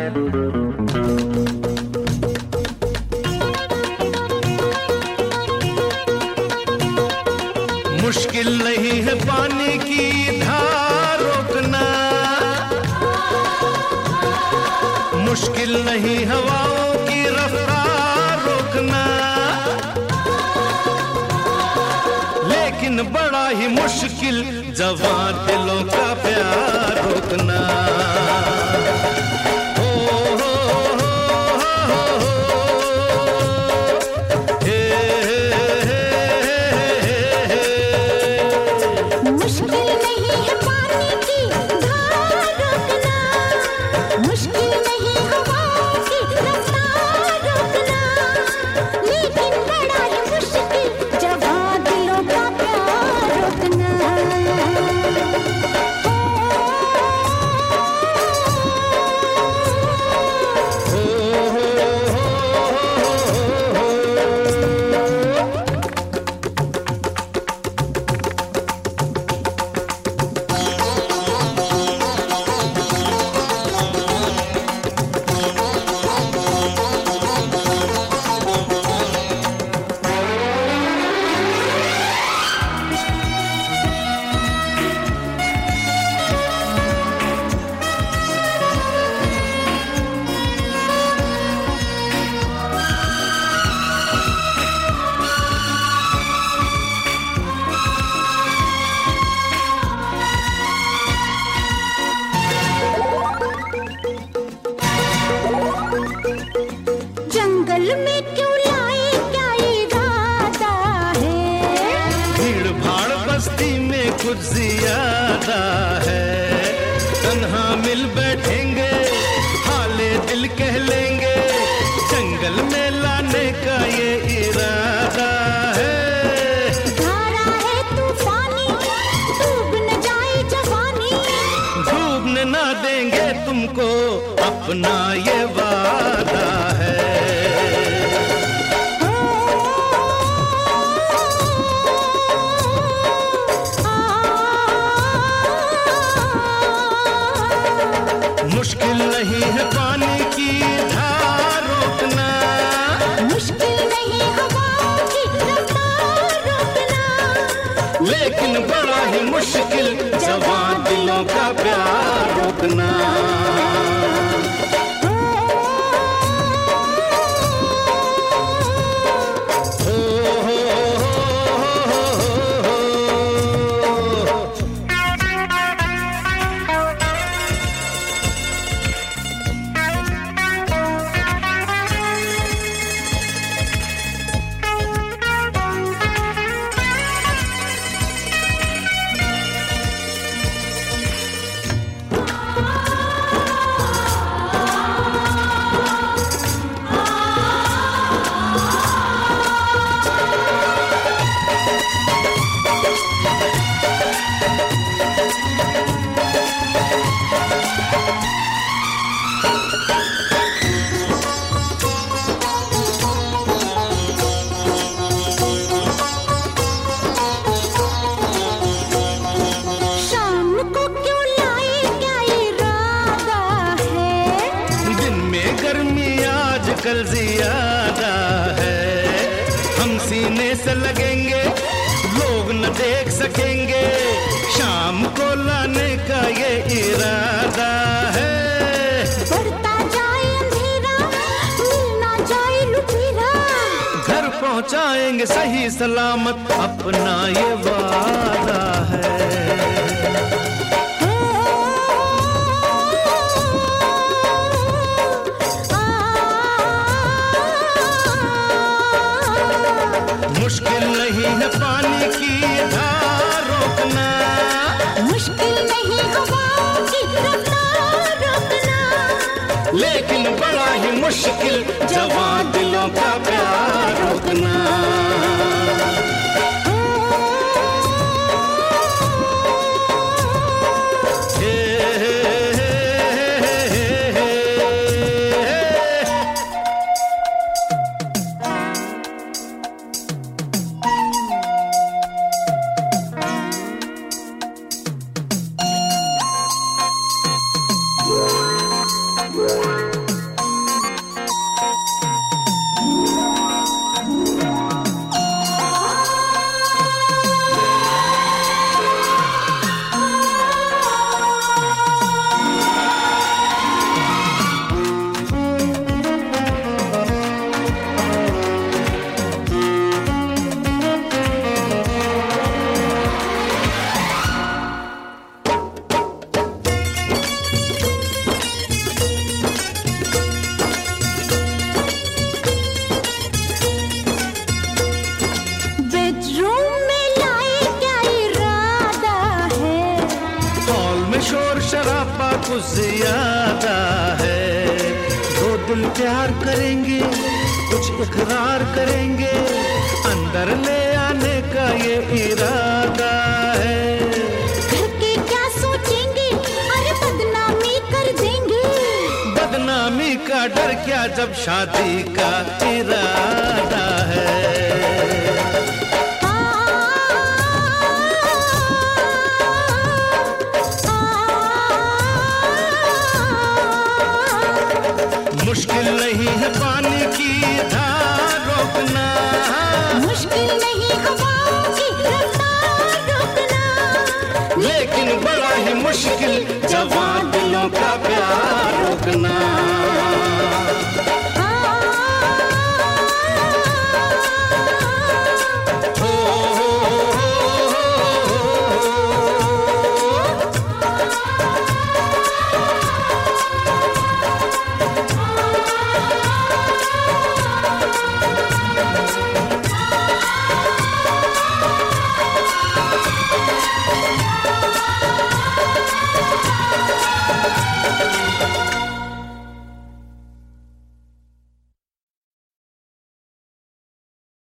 मुश्किल नहीं है पानी की धार रोकना, मुश्किल नहीं हवाओं की रफ्तार रोकना, लेकिन बड़ा ही मुश्किल जवां दिलों का प्यार रोकना। जंगल में क्यों लाए, क्या इरादा है? भीड़ भाड़ बस्ती में कुछ ज्यादा है। तन्हा मिल बैठेंगे, हाले दिल कह लेंगे, जंगल में लाने का ये इरादा है। धारा है तूफानी, डूब न जाए जवानी, डूबने ना देंगे तुमको, अपना ये वादा है। मुश्किल नहीं है पानी की धार रोकना, मुश्किल नहीं हवाओं की रफ्तार रोकना, लेकिन बड़ा ही मुश्किल जवां दिलों का प्यार रोकना। कल ज्यादा है, हम सीने से लगेंगे, लोग न देख सकेंगे, शाम को लाने का ये इरादा है। बढ़ता जाए अंधेरा, मिलना जाए लुटेरा, घर पहुंचाएंगे सही सलामत, अपना ये वादा है। मुश्किल नहीं है पानी की धार रोकना, मुश्किल नहीं हवाओं की रफ्तार रोकना, लेकिन बड़ा ही मुश्किल जवां दिलों का प्यार रोकना। Yeah. ज्यादा है। दो दिल प्यार करेंगे, कुछ इकरार करेंगे, अंदर ले आने का ये इरादा है। घर के क्या सोचेंगे, अरे बदनामी कर देंगे। बदनामी का डर क्या जब शादी का इरादा है। मुश्किल नहीं है पानी की धार रोकना, मुश्किल नहीं हवाओं की रफ्तार रोकना, लेकिन बड़ा ही मुश्किल जवां दिलों का प्यार